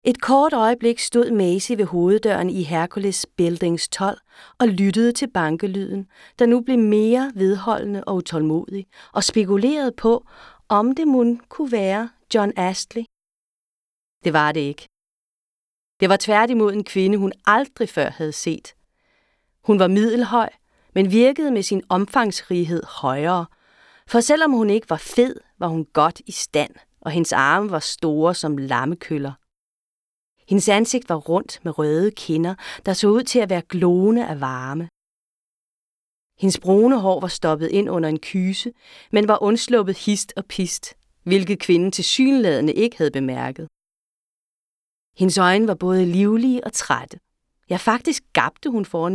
Et kort øjeblik stod Maisie ved hoveddøren i Hercules Buildings 12 og lyttede til bankelyden, der nu blev mere vedholdende og utålmodig, og spekulerede på, om det mon kunne være John Astley. Det var det ikke. Det var tværtimod en kvinde, hun aldrig før havde set. Hun var middelhøj, men virkede med sin omfangsrighed højere, for selvom hun ikke var fed, var hun godt i stand, og hendes arme var store som lammekøller. Hendes ansigt var rundt med røde kinder, der så ud til at være glående af varme. Hendes brune hår var stoppet ind under en kyse, men var undsluppet hist og pist, hvilket kvinden tilsyneladende ikke havde bemærket. Hendes øjne var både livlige og trætte. Ja, faktisk gabte hun foran